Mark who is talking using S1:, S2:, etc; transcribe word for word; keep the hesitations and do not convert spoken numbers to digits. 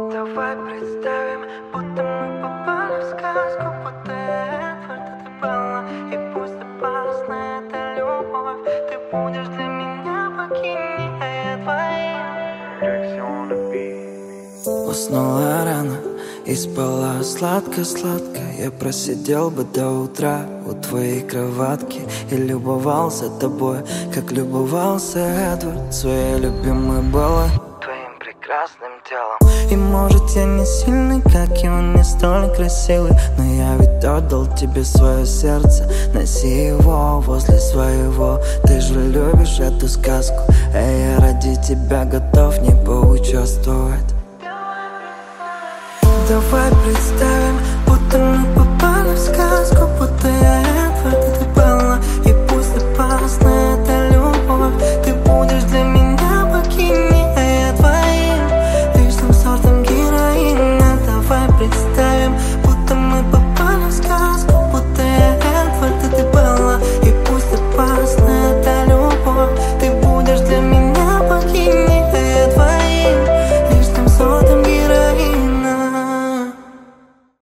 S1: Давай представим, будто мы попали в сказку, будто Эдвард это было. И пусть опасна эта любовь, ты будешь для меня богиней, а я твоим.
S2: Уснула рано и спала сладко-сладко. Я просидел бы до утра у твоей кроватки и любовался тобой, как любовался Эдвард своей любимой Беллой, твоим прекрасным телом. И может я не сильный, как и он, не столь красивый, но я ведь отдал тебе свое сердце. Носи его возле своего, ты же любишь эту сказку, а я ради тебя готов не поучаствовать.
S1: Давай представим, будто мы попали в сказку, будто я